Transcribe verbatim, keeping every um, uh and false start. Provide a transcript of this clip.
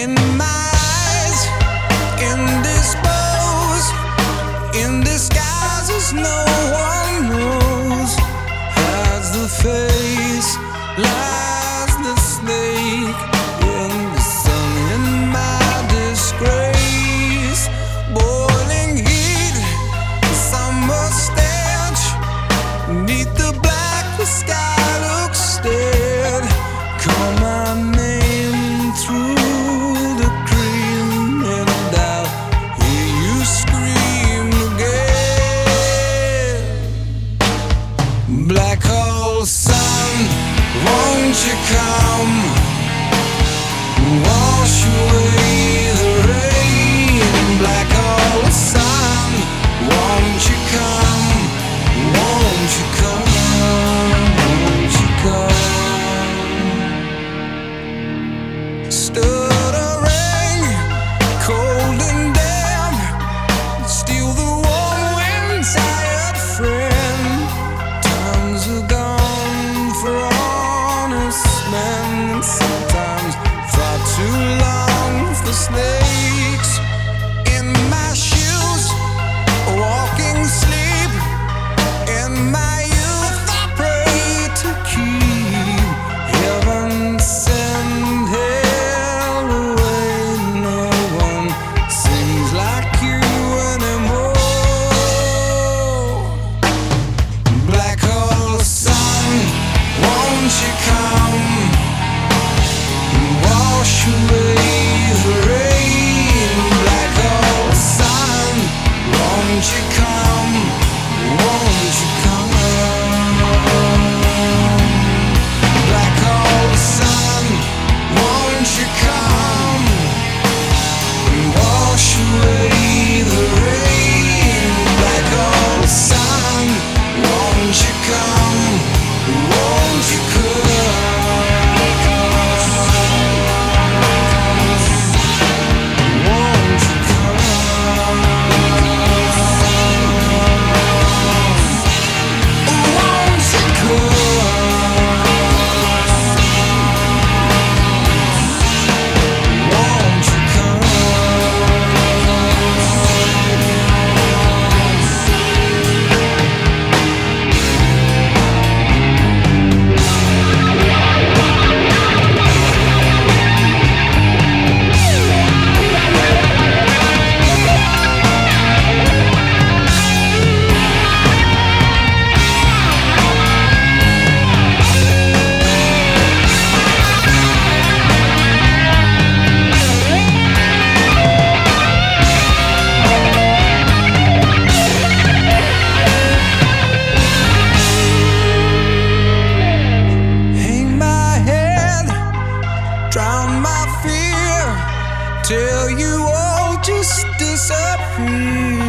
in my eyes, indisposed, in disguises no one knows. Hides the face, lies the snake in the sun, in my disgrace. Boiling heat, summer stench, neath the black the sky looks dead. Call my name through the cream, and I'll hear you scream again. Black hole sun, won't you come, wash away the rain. Black hole sun, won't you come, won't you come, won't you come. Stood a rain, cold and damp, steal the warm wind, tired friend. Times are gone for honest men, and sometimes far too long for snakes. In my shoes, walking sleep, in my youth I pray to keep heaven send hell away. No one sings like you anymore. Black hole sun, won't you come, wash away the rain. Black hole sun, won't you come, won't you come. Black hole sun, won't you come, wash away the rain. Black hole sun, won't you come, won't you come, won't you come, won't you come, won't you come. Hang my head, drown my fear, till you all just disappear.